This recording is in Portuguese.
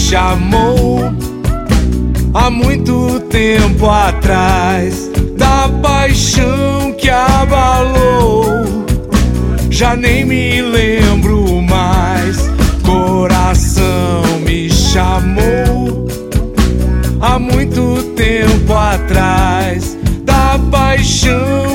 chamou há muito tempo atrás, da paixão que abalou, já nem me lembro mais. Coração me chamou há muito tempo atrás, da paixão